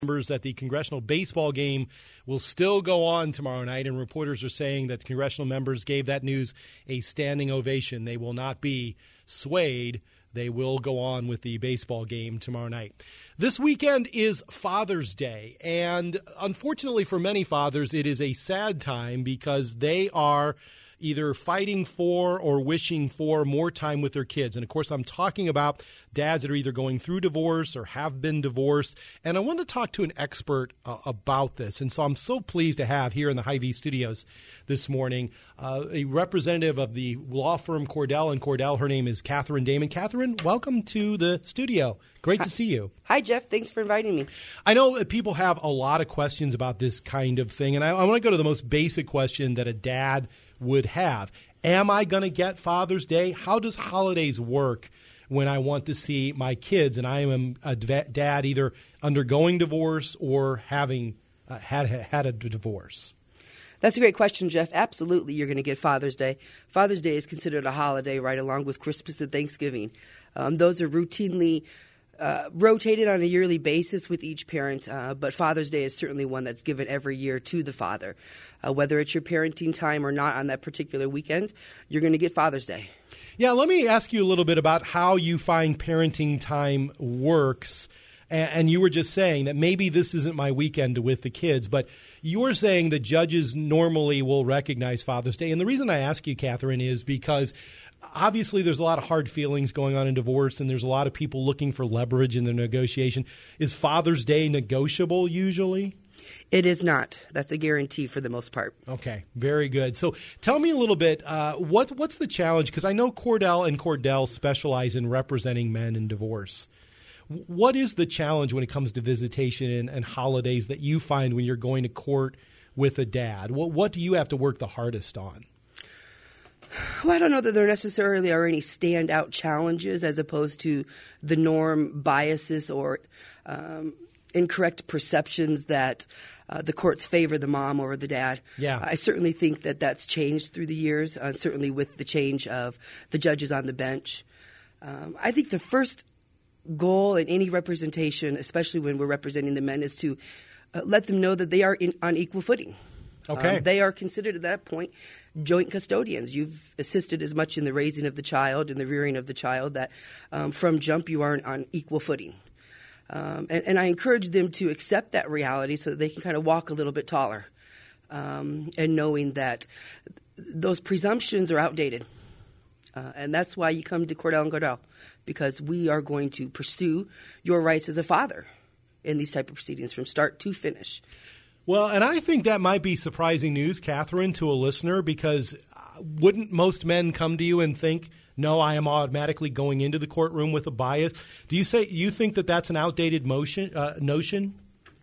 Members that the congressional baseball game will still go on tomorrow night, and reporters are saying that the congressional members gave that news a standing ovation. They will not be swayed. They will go on with the baseball game tomorrow night. This weekend is Father's Day, and unfortunately for many fathers, it is a sad time because they are either fighting for or wishing for more time with their kids. And, of course, I'm talking about dads that are either going through divorce or have been divorced. And I want to talk to an expert about this. And so I'm so pleased to have here in the Hy-Vee studios this morning a representative of the law firm Cordell & Cordell. Her name is Catherine Damon. Catherine, welcome to the studio. Great to see you. Hi, Jeff. Thanks for inviting me. I know that people have a lot of questions about this kind of thing. And I want to go to the most basic question that a dad would have. Am I going to get Father's Day? How does holidays work when I want to see my kids and I am a dad either undergoing divorce or having had a divorce? That's a great question, Jeff. Absolutely, you're going to get Father's Day. Father's Day is considered a holiday right along with Christmas and Thanksgiving. Those are routinely rotated on a yearly basis with each parent, but Father's Day is certainly one that's given every year to the father. Whether it's your parenting time or not on that particular weekend, you're going to get Father's Day. Yeah, let me ask you a little bit about how you find parenting time works. And you were just saying that maybe this isn't my weekend with the kids, but you're saying that judges normally will recognize Father's Day. And the reason I ask you, Catherine, is because obviously there's a lot of hard feelings going on in divorce, and there's a lot of people looking for leverage in their negotiation. Is Father's Day negotiable usually? It is not. That's a guarantee for the most part. Okay, very good. So tell me a little bit, what's the challenge? Because I know Cordell & Cordell specialize in representing men in divorce. What is the challenge when it comes to visitation and holidays that you find when you're going to court with a dad? What do you have to work the hardest on? Well, I don't know that there necessarily are any standout challenges as opposed to the norm biases or incorrect perceptions that the courts favor the mom over the dad. Yeah. I certainly think that that's changed through the years, certainly with the change of the judges on the bench. I think the first goal in any representation, especially when we're representing the men, is to let them know that they are on equal footing. Okay. They are considered at that point joint custodians. You've assisted as much in the raising of the child and the rearing of the child that from jump you are on equal footing. And I encourage them to accept that reality so that they can kind of walk a little bit taller and knowing that those presumptions are outdated. And that's why you come to Cordell & Cordell, because we are going to pursue your rights as a father in these type of proceedings from start to finish. Well, and I think that might be surprising news, Catherine, to a listener, because wouldn't most men come to you and think, no, I am automatically going into the courtroom with a bias? Do you think that that's an outdated notion?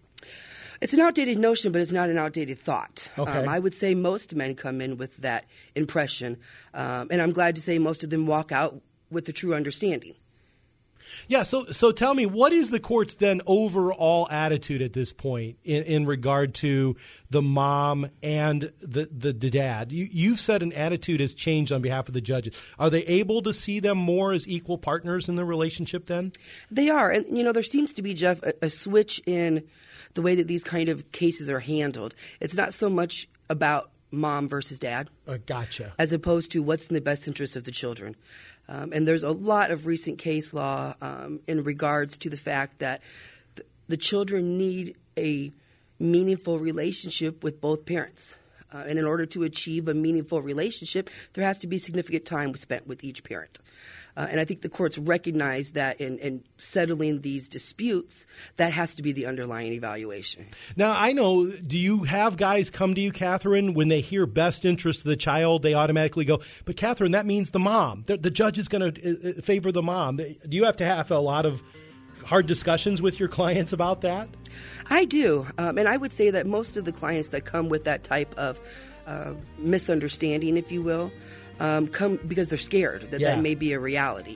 It's an outdated notion, but it's not an outdated thought. Okay. I would say most men come in with that impression, and I'm glad to say most of them walk out with the true understanding. Yeah, so tell me, what is the court's then overall attitude at this point in regard to the mom and the dad? You've said an attitude has changed on behalf of the judges. Are they able to see them more as equal partners in the relationship then? They are. And, there seems to be, Jeff, a switch in the way that these kind of cases are handled. It's not so much about mom versus dad. Gotcha. As opposed to what's in the best interest of the children. And there's a lot of recent case law in regards to the fact that the children need a meaningful relationship with both parents. And in order to achieve a meaningful relationship, there has to be significant time spent with each parent. And I think the courts recognize that in settling these disputes, that has to be the underlying evaluation. Now, I know, do you have guys come to you, Catherine, when they hear best interest of the child, they automatically go, but Catherine, that means the mom. The judge is going to favor the mom. Do you have to have a lot of hard discussions with your clients about that? I do. And I would say that most of the clients that come with that type of misunderstanding, if you will, come because they're scared that that may be a reality.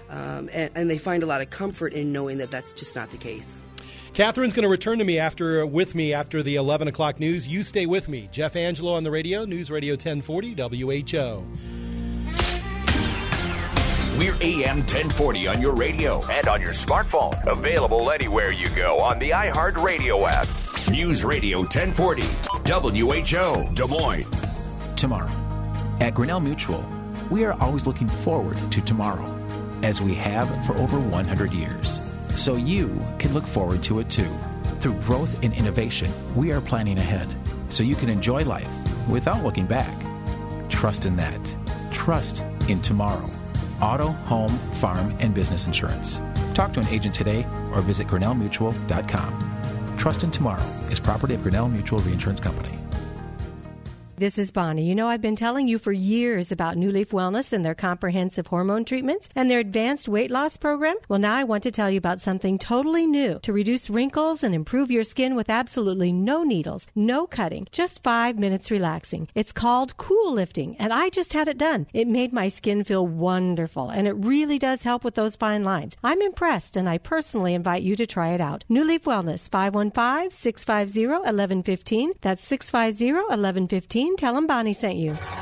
And they find a lot of comfort in knowing that that's just not the case. Catherine's going to return to me after the 11 o'clock news. You stay with me. Jeff Angelo on the radio, News Radio 1040 WHO. We're AM 1040 on your radio and on your smartphone. Available anywhere you go on the iHeartRadio app. News Radio 1040, WHO, Des Moines. Tomorrow. At Grinnell Mutual, we are always looking forward to tomorrow, as we have for over 100 years. So you can look forward to it too. Through growth and innovation, we are planning ahead, so you can enjoy life without looking back. Trust in that. Trust in tomorrow. Auto, home, farm, and business insurance. Talk to an agent today or visit GrinnellMutual.com. Trust in tomorrow is property of Grinnell Mutual Reinsurance Company. This is Bonnie. You know, I've been telling you for years about New Leaf Wellness and their comprehensive hormone treatments and their advanced weight loss program. Well, now I want to tell you about something totally new to reduce wrinkles and improve your skin with absolutely no needles, no cutting, just 5 minutes relaxing. It's called Cool Lifting, and I just had it done. It made my skin feel wonderful, and it really does help with those fine lines. I'm impressed, and I personally invite you to try it out. New Leaf Wellness, 515-650-1115. That's 650-1115. Tell them Bonnie sent you.